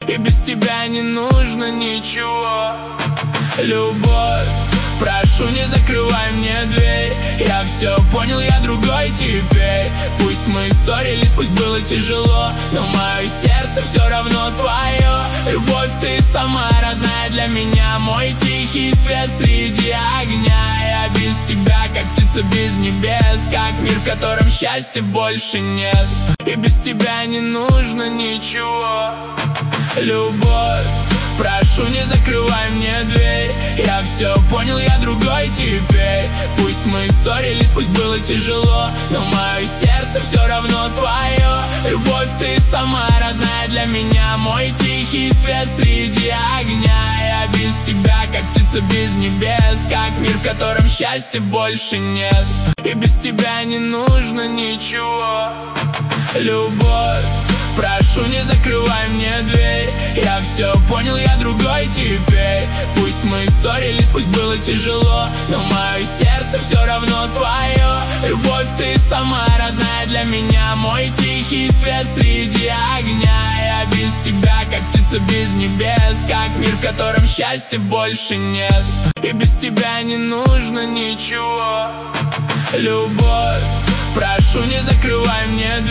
и без тебя не нужно ничего. Любовь, прошу, не закрывай мне дверь. Я все понял, я другой теперь. Пусть мы ссорились, пусть было тяжело, но мое сердце все равно твое. Любовь, ты сама родная для меня, мой тихий свет среди огня. Я без тебя, как птица без небес, как мир, в котором счастья больше нет, и без тебя не нужно ничего. Любовь, прошу, не закрывай мне дверь. Я все понял, я другой теперь. Пусть мы ссорились, пусть было тяжело, но мое сердце все равно твое. Любовь, ты сама родная для меня, мой тихий свет среди огня. Я без тебя, как птица без небес, как мир, в котором счастья больше нет, и без тебя не нужно ничего. Любовь, прошу, не закрывай мне дверь. Я все понял, я другой теперь. Пусть мы ссорились, пусть было тяжело, но мое сердце все равно твое. Любовь, ты сама родная для меня, мой тихий свет среди огня. Я без тебя, как птица без небес, как мир, в котором счастья больше нет, и без тебя не нужно ничего. Любовь, прошу, не закрывай мне дверь.